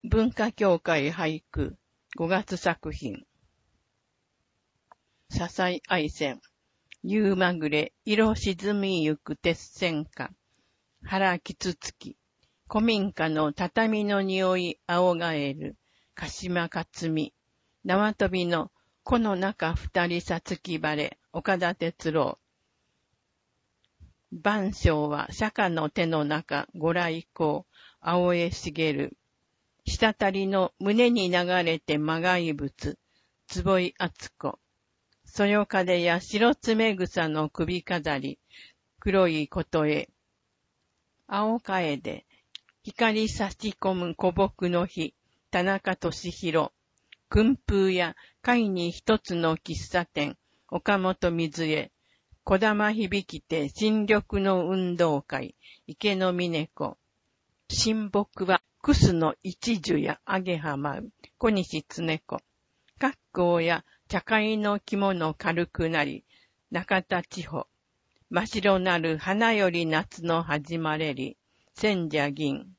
文化協会俳句5月作品。笹井愛染。夕まぐれ色沈みゆく鉄線下。腹きつつき。古民家の畳の匂い青がえる。鹿島克美。縄跳びの子の中二人さつき晴れ。岡田哲郎。晩鐘は釈迦の手の中ご来光。青江茂る。滴りの胸に流れて魔骸物。坪井敦子。そよ風や白爪草の首飾り。黒い琴絵。青楓。光差し込む古木の日。田中俊弘。訓風や会に一つの喫茶店。岡本水江。小玉響きて新緑の運動会。池野峰子。親睦はクスの一樹やあげはまう。小西常子。格好や茶会の着物軽くなり。中田千穂。真白なる花より夏の始まれり。千社銀。